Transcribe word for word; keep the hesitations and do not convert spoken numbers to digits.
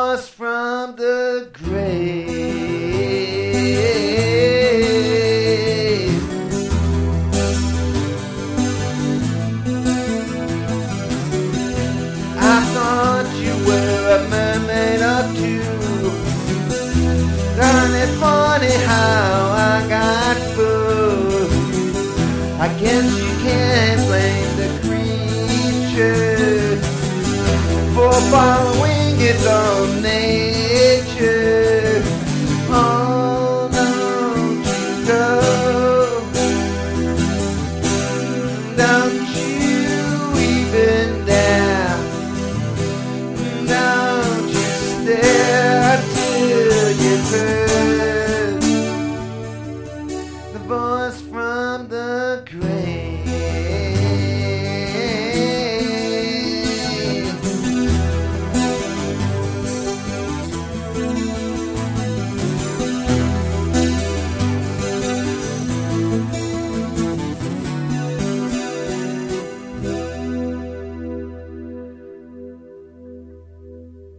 us from the grave. I thought you were a mermaid or two. Darn it, funny how I got fooled. I guess you can't blame the creature for following its own